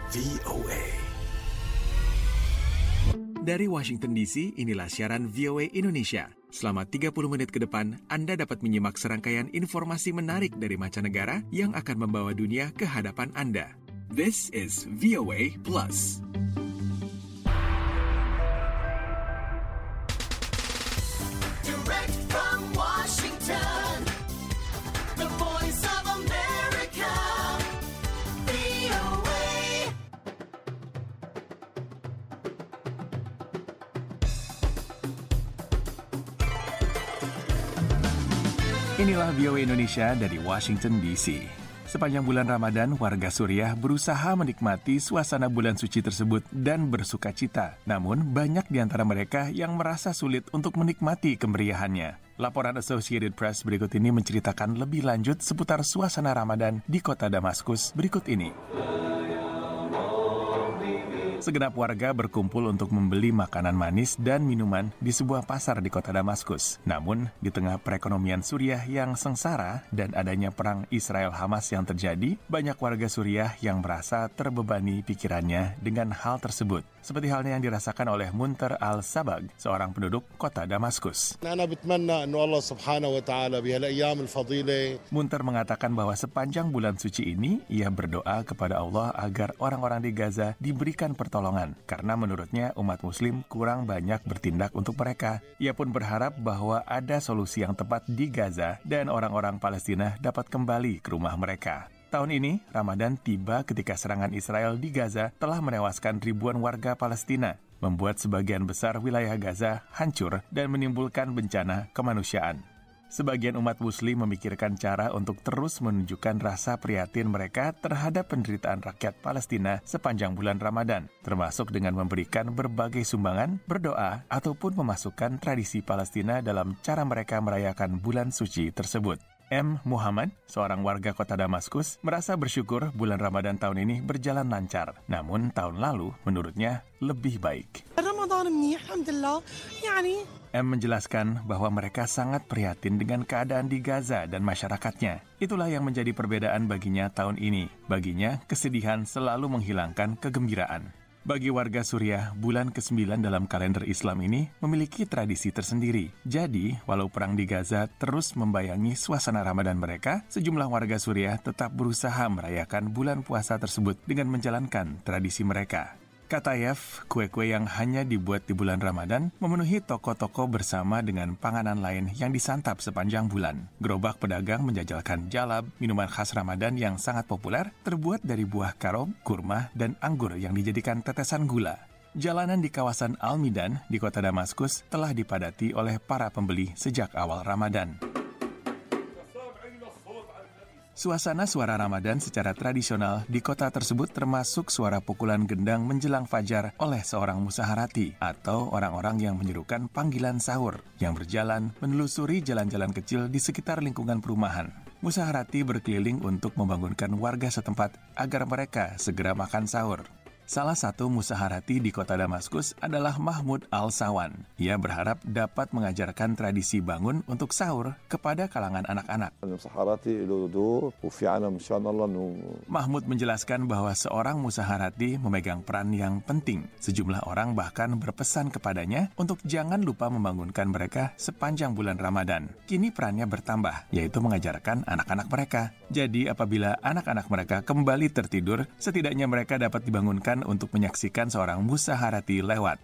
VOA. Dari Washington DC, inilah siaran VOA Indonesia. Selama 30 menit ke depan, Anda dapat menyimak serangkaian informasi menarik dari mancanegara yang akan membawa dunia ke hadapan Anda. This is VOA Plus. Direct from Washington, the voice of America, VOA. Inilah VOA Indonesia dari Washington DC. Sepanjang bulan Ramadan, warga Suriah berusaha menikmati suasana bulan suci tersebut dan bersuka cita. Namun, banyak di antara mereka yang merasa sulit untuk menikmati kemeriahannya. Laporan Associated Press berikut ini menceritakan lebih lanjut seputar suasana Ramadan di kota Damaskus berikut ini. Segenap warga berkumpul untuk membeli makanan manis dan minuman di sebuah pasar di kota Damaskus. Namun, di tengah perekonomian Suriah yang sengsara dan adanya perang Israel-Hamas yang terjadi, banyak warga Suriah yang merasa terbebani pikirannya dengan hal tersebut. Seperti halnya yang dirasakan oleh Munter Al-Sabag, seorang penduduk kota Damaskus. Munter mengatakan bahwa sepanjang bulan suci ini, ia berdoa kepada Allah agar orang-orang di Gaza diberikan pertolongan, karena menurutnya umat muslim kurang banyak bertindak untuk mereka. Ia pun berharap bahwa ada solusi yang tepat di Gaza dan orang-orang Palestina dapat kembali ke rumah mereka. Tahun ini, Ramadan tiba ketika serangan Israel di Gaza telah menewaskan ribuan warga Palestina, membuat sebagian besar wilayah Gaza hancur dan menimbulkan bencana kemanusiaan. Sebagian umat muslim memikirkan cara untuk terus menunjukkan rasa prihatin mereka terhadap penderitaan rakyat Palestina sepanjang bulan Ramadan, termasuk dengan memberikan berbagai sumbangan, berdoa, ataupun memasukkan tradisi Palestina dalam cara mereka merayakan bulan suci tersebut. M. Muhammad, seorang warga kota Damaskus, merasa bersyukur bulan Ramadan tahun ini berjalan lancar. Namun tahun lalu, menurutnya, lebih baik. M menjelaskan bahwa mereka sangat prihatin dengan keadaan di Gaza dan masyarakatnya. Itulah yang menjadi perbedaan baginya tahun ini. Baginya, kesedihan selalu menghilangkan kegembiraan. Bagi warga Suriah, bulan ke-9 dalam kalender Islam ini memiliki tradisi tersendiri. Jadi, walau perang di Gaza terus membayangi suasana Ramadan mereka, sejumlah warga Suriah tetap berusaha merayakan bulan puasa tersebut dengan menjalankan tradisi mereka. Katayef, kue-kue yang hanya dibuat di bulan Ramadan, memenuhi toko-toko bersama dengan panganan lain yang disantap sepanjang bulan. Gerobak pedagang menjajalkan jalab, minuman khas Ramadan yang sangat populer, terbuat dari buah karom, kurma, dan anggur yang dijadikan tetesan gula. Jalanan di kawasan Al-Midan di kota Damaskus telah dipadati oleh para pembeli sejak awal Ramadan. Suasana suara Ramadan secara tradisional di kota tersebut termasuk suara pukulan gendang menjelang fajar oleh seorang musaharati atau orang-orang yang menyerukan panggilan sahur yang berjalan menelusuri jalan-jalan kecil di sekitar lingkungan perumahan. Musaharati berkeliling untuk membangunkan warga setempat agar mereka segera makan sahur. Salah satu musaharati di kota Damaskus adalah Mahmud Al-Sawan. Ia berharap dapat mengajarkan tradisi bangun untuk sahur kepada kalangan anak-anak. Mahmud menjelaskan bahwa seorang musaharati memegang peran yang penting. Sejumlah orang bahkan berpesan kepadanya untuk jangan lupa membangunkan mereka sepanjang bulan Ramadan. Kini perannya bertambah, yaitu mengajarkan anak-anak mereka. Jadi apabila anak-anak mereka kembali tertidur, setidaknya mereka dapat dibangunkan untuk menyaksikan seorang musaharati lewat.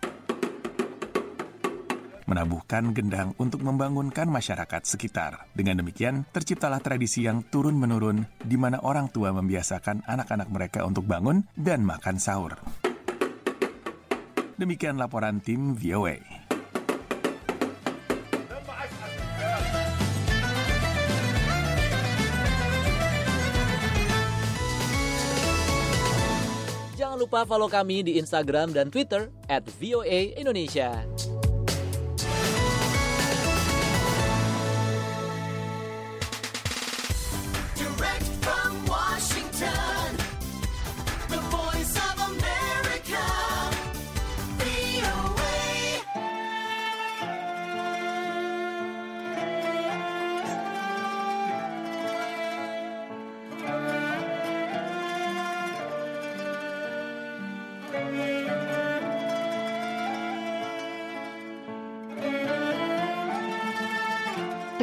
Menabuhkan gendang untuk membangunkan masyarakat sekitar. Dengan demikian, terciptalah tradisi yang turun-menurun di mana orang tua membiasakan anak-anak mereka untuk bangun dan makan sahur. Demikian laporan tim VOA. Jangan lupa follow kami di Instagram dan Twitter @VOA_Indonesia. Direct from Washington, the voice of America, VOA.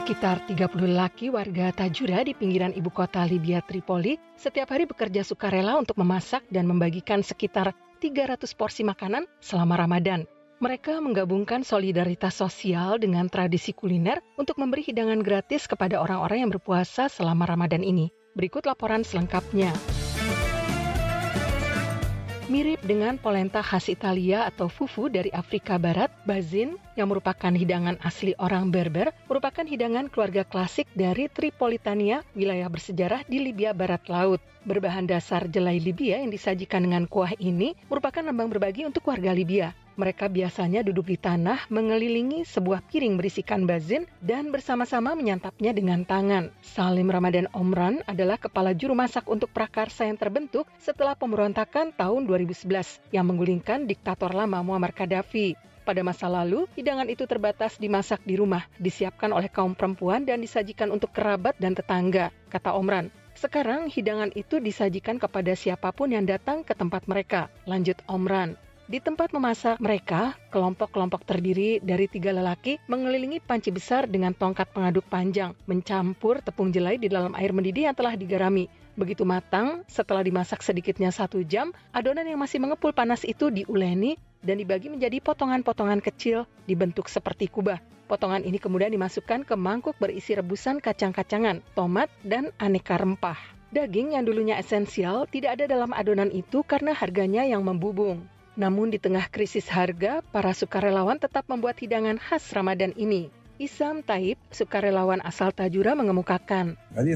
Sekitar 30 lelaki warga Tajura di pinggiran ibu kota Libya Tripoli setiap hari bekerja sukarela untuk memasak dan membagikan sekitar 300 porsi makanan selama Ramadan. Mereka menggabungkan solidaritas sosial dengan tradisi kuliner untuk memberi hidangan gratis kepada orang-orang yang berpuasa selama Ramadan ini. Berikut laporan selengkapnya. Mirip dengan polenta khas Italia atau fufu dari Afrika Barat, bazin yang merupakan hidangan asli orang Berber merupakan hidangan keluarga klasik dari Tripolitania, wilayah bersejarah di Libya Barat Laut. Berbahan dasar jelai Libya yang disajikan dengan kuah ini merupakan lambang berbagi untuk warga Libya. Mereka biasanya duduk di tanah mengelilingi sebuah piring berisikan bazin dan bersama-sama menyantapnya dengan tangan. Salim Ramadan Omran adalah kepala juru masak untuk prakarsa yang terbentuk setelah pemberontakan tahun 2011 yang menggulingkan diktator lama Muammar Gaddafi. Pada masa lalu, hidangan itu terbatas dimasak di rumah, disiapkan oleh kaum perempuan dan disajikan untuk kerabat dan tetangga, kata Omran. Sekarang hidangan itu disajikan kepada siapapun yang datang ke tempat mereka, lanjut Omran. Di tempat memasak mereka, kelompok-kelompok terdiri dari 3 lelaki mengelilingi panci besar dengan tongkat pengaduk panjang, mencampur tepung jelai di dalam air mendidih yang telah digarami. Begitu matang, setelah dimasak sedikitnya 1 jam, adonan yang masih mengepul panas itu diuleni dan dibagi menjadi potongan-potongan kecil dibentuk seperti kubah. Potongan ini kemudian dimasukkan ke mangkuk berisi rebusan kacang-kacangan, tomat, dan aneka rempah. Daging yang dulunya esensial tidak ada dalam adonan itu karena harganya yang membubung. Namun di tengah krisis harga, para sukarelawan tetap membuat hidangan khas Ramadan ini. Isam Taib, sukarelawan asal Tajura mengemukakan.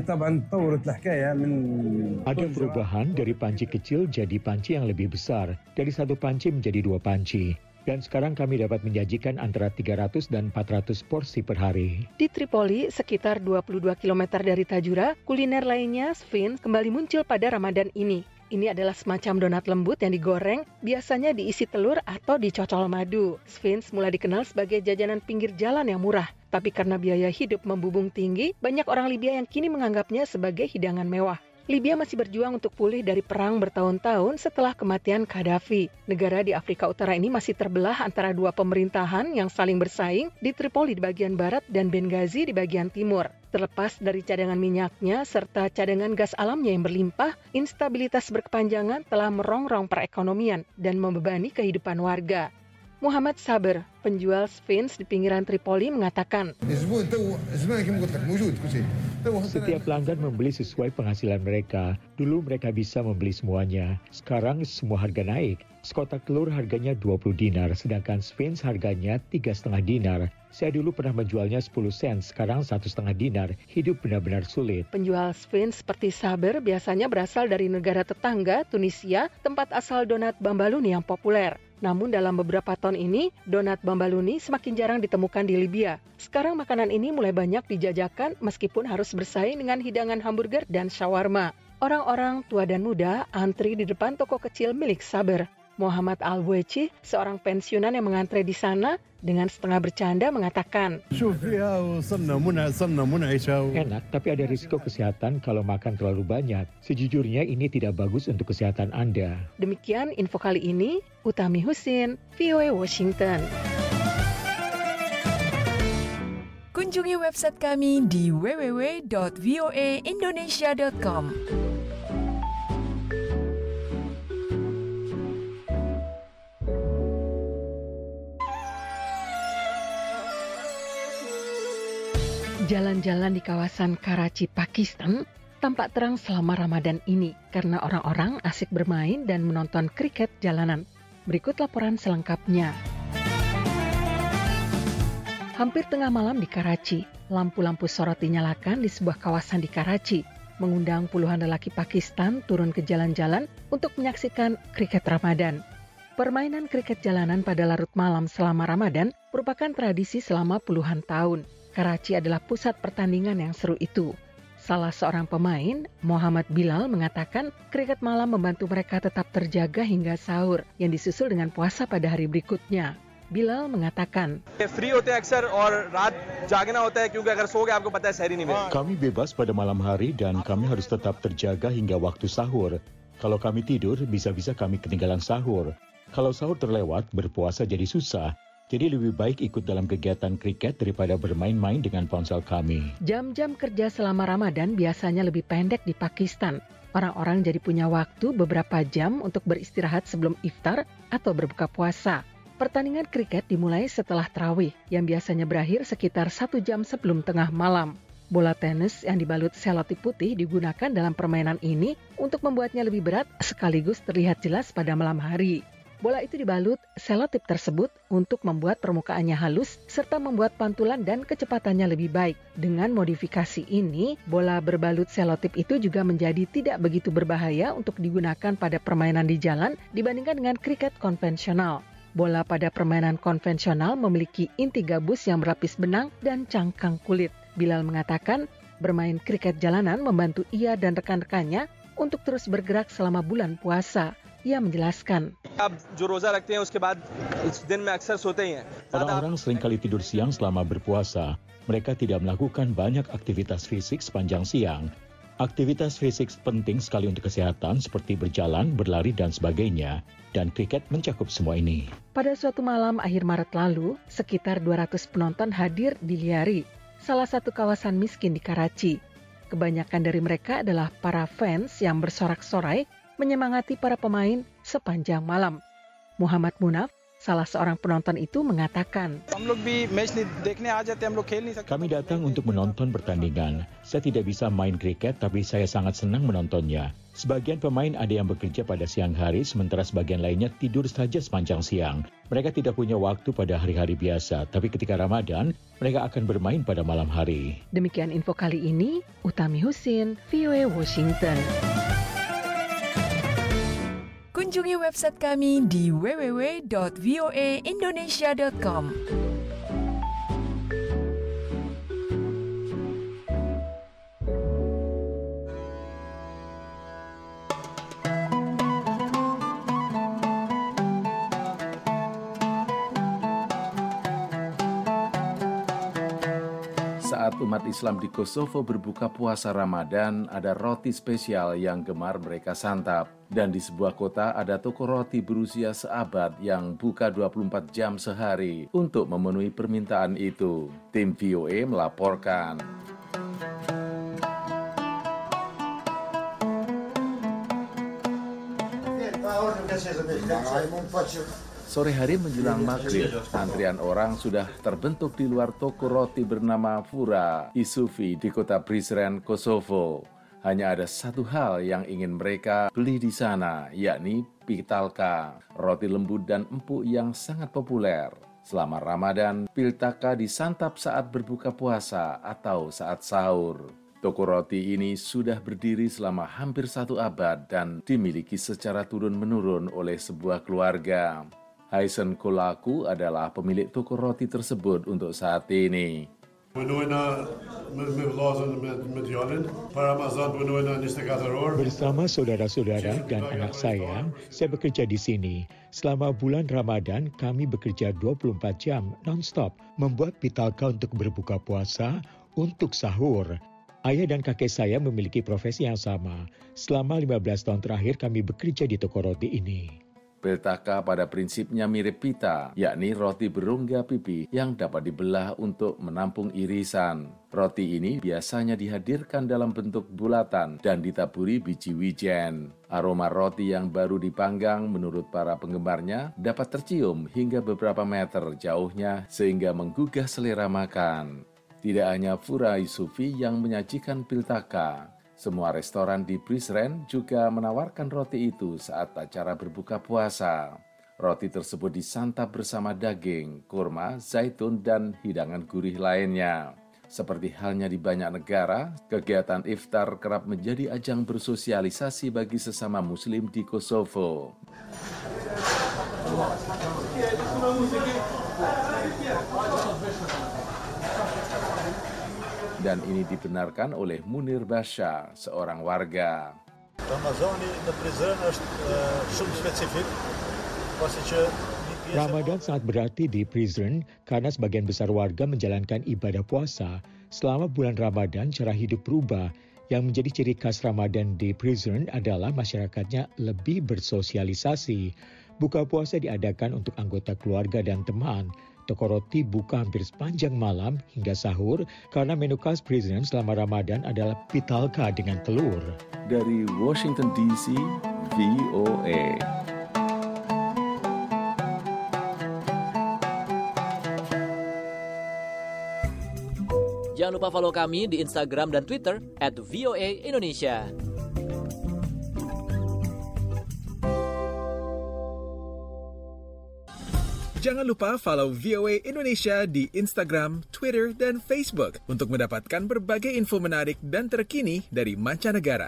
Ada perubahan dari panci kecil jadi panci yang lebih besar, dari 1 panci menjadi 2 panci. Dan sekarang kami dapat menyajikan antara 300 dan 400 porsi per hari. Di Tripoli, sekitar 22 km dari Tajura, kuliner lainnya, Sfin, kembali muncul pada Ramadan ini. Ini adalah semacam donat lembut yang digoreng, biasanya diisi telur atau dicocol madu. Sphinx mulai dikenal sebagai jajanan pinggir jalan yang murah. Tapi karena biaya hidup membubung tinggi, banyak orang Libya yang kini menganggapnya sebagai hidangan mewah. Libya masih berjuang untuk pulih dari perang bertahun-tahun setelah kematian Gaddafi. Negara di Afrika Utara ini masih terbelah antara 2 pemerintahan yang saling bersaing di Tripoli di bagian barat dan Benghazi di bagian timur. Terlepas dari cadangan minyaknya serta cadangan gas alamnya yang berlimpah, instabilitas berkepanjangan telah merongrong perekonomian dan membebani kehidupan warga. Muhammad Saber, penjual Sphinx di pinggiran Tripoli mengatakan, Setiap pelanggan membeli sesuai penghasilan mereka. Dulu mereka bisa membeli semuanya. Sekarang semua harga naik. Sekotak telur harganya 20 dinar, sedangkan Sphinx harganya 3,5 dinar. Saya dulu pernah menjualnya 10 sen, sekarang 1,5 dinar. Hidup benar-benar sulit. Penjual Sphinx seperti Saber biasanya berasal dari negara tetangga, Tunisia, tempat asal donat Bambaluni yang populer. Namun dalam beberapa tahun ini, donat Bambaluni semakin jarang ditemukan di Libya. Sekarang makanan ini mulai banyak dijajakan meskipun harus bersaing dengan hidangan hamburger dan shawarma. Orang-orang tua dan muda antri di depan toko kecil milik Saber. Muhammad Al-Bueci, seorang pensiunan yang mengantre di sana, dengan setengah bercanda mengatakan, Enak, tapi ada risiko kesehatan kalau makan terlalu banyak. Sejujurnya ini tidak bagus untuk kesehatan Anda. Demikian info kali ini, Utami Husin, VOA Washington. Kunjungi website kami di www.voaindonesia.com. Jalan-jalan di kawasan Karachi, Pakistan tampak terang selama Ramadan ini karena orang-orang asik bermain dan menonton kriket jalanan. Berikut laporan selengkapnya. Hampir tengah malam di Karachi, lampu-lampu sorot dinyalakan di sebuah kawasan di Karachi, mengundang puluhan lelaki Pakistan turun ke jalan-jalan untuk menyaksikan kriket Ramadan. Permainan kriket jalanan pada larut malam selama Ramadan merupakan tradisi selama puluhan tahun. Karachi adalah pusat pertandingan yang seru itu. Salah seorang pemain, Muhammad Bilal, mengatakan kriket malam membantu mereka tetap terjaga hingga sahur yang disusul dengan puasa pada hari berikutnya. Bilal mengatakan, Kami bebas pada malam hari dan kami harus tetap terjaga hingga waktu sahur. Kalau kami tidur, bisa-bisa kami ketinggalan sahur. Kalau sahur terlewat, berpuasa jadi susah. Jadi lebih baik ikut dalam kegiatan kriket daripada bermain-main dengan ponsel kami. Jam-jam kerja selama Ramadan biasanya lebih pendek di Pakistan. Orang-orang jadi punya waktu beberapa jam untuk beristirahat sebelum iftar atau berbuka puasa. Pertandingan kriket dimulai setelah tarawih yang biasanya berakhir sekitar 1 jam sebelum tengah malam. Bola tenis yang dibalut selotip putih digunakan dalam permainan ini untuk membuatnya lebih berat sekaligus terlihat jelas pada malam hari. Bola itu dibalut selotip tersebut untuk membuat permukaannya halus serta membuat pantulan dan kecepatannya lebih baik. Dengan modifikasi ini, bola berbalut selotip itu juga menjadi tidak begitu berbahaya untuk digunakan pada permainan di jalan dibandingkan dengan kriket konvensional. Bola pada permainan konvensional memiliki inti gabus yang berlapis benang dan cangkang kulit. Bilal mengatakan, bermain kriket jalanan membantu ia dan rekan-rekannya untuk terus bergerak selama bulan puasa. Ia menjelaskan. Orang-orang seringkali tidur siang selama berpuasa. Mereka tidak melakukan banyak aktivitas fisik sepanjang siang. Aktivitas fisik penting sekali untuk kesehatan seperti berjalan, berlari, dan sebagainya. Dan kriket mencakup semua ini. Pada suatu malam akhir Maret lalu, sekitar 200 penonton hadir di Liari, salah satu kawasan miskin di Karachi. Kebanyakan dari mereka adalah para fans yang bersorak-sorai menyemangati para pemain sepanjang malam. Muhammad Munaf, salah seorang penonton itu mengatakan, Kami datang untuk menonton pertandingan. Saya tidak bisa main kriket, tapi saya sangat senang menontonnya. Sebagian pemain ada yang bekerja pada siang hari, sementara sebagian lainnya tidur saja sepanjang siang. Mereka tidak punya waktu pada hari-hari biasa, tapi ketika Ramadan, mereka akan bermain pada malam hari. Demikian info kali ini, Utami Husin, VOA Washington. Kunjungi website kami di www.voaindonesia.com. Saat umat Islam di Kosovo berbuka puasa Ramadan, ada roti spesial yang gemar mereka santap. Dan di sebuah kota ada toko roti berusia seabad yang buka 24 jam sehari untuk memenuhi permintaan itu. Tim VOA melaporkan. Sore hari menjelang maghrib, antrian orang sudah terbentuk di luar toko roti bernama Fura Isufi di kota Prizren, Kosovo. Hanya ada satu hal yang ingin mereka beli di sana, yakni pitalka, roti lembut dan empuk yang sangat populer. Selama Ramadan, piltaka disantap saat berbuka puasa atau saat sahur. Toko roti ini sudah berdiri selama hampir 1 abad dan dimiliki secara turun-menurun oleh sebuah keluarga. Haisen Kolaku adalah pemilik toko roti tersebut untuk saat ini. Bersama saudara-saudara dan anak saya bekerja di sini. Selama bulan Ramadan, kami bekerja 24 jam non-stop, membuat pitalka untuk berbuka puasa, untuk sahur. Ayah dan kakek saya memiliki profesi yang sama. Selama 15 tahun terakhir, kami bekerja di toko roti ini. Piltaka pada prinsipnya mirip pita, yakni roti berongga pipi yang dapat dibelah untuk menampung irisan. Roti ini biasanya dihadirkan dalam bentuk bulatan dan ditaburi biji wijen. Aroma roti yang baru dipanggang menurut para penggemarnya dapat tercium hingga beberapa meter jauhnya sehingga menggugah selera makan. Tidak hanya Fura Isufi yang menyajikan piltaka. Semua restoran di Prizren juga menawarkan roti itu saat acara berbuka puasa. Roti tersebut disantap bersama daging, kurma, zaitun, dan hidangan gurih lainnya. Seperti halnya di banyak negara, kegiatan iftar kerap menjadi ajang bersosialisasi bagi sesama muslim di Kosovo. Dan ini dibenarkan oleh Munir Basha, seorang warga. Ramadan sangat berarti di Prizren karena sebagian besar warga menjalankan ibadah puasa. Selama bulan Ramadan, cara hidup berubah. Yang menjadi ciri khas Ramadan di Prizren adalah masyarakatnya lebih bersosialisasi. Buka puasa diadakan untuk anggota keluarga dan teman. Toko roti buka hampir sepanjang malam hingga sahur karena menu khas Brisbane selama Ramadan adalah pitalka dengan telur. Dari Washington DC, VOA. Jangan lupa follow kami di Instagram dan Twitter @VOA_Indonesia. Jangan lupa follow VOA Indonesia di Instagram, Twitter, dan Facebook untuk mendapatkan berbagai info menarik dan terkini dari mancanegara.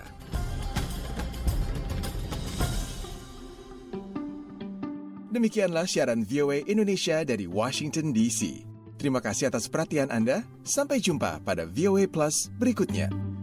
Demikianlah siaran VOA Indonesia dari Washington DC. Terima kasih atas perhatian Anda. Sampai jumpa pada VOA Plus berikutnya.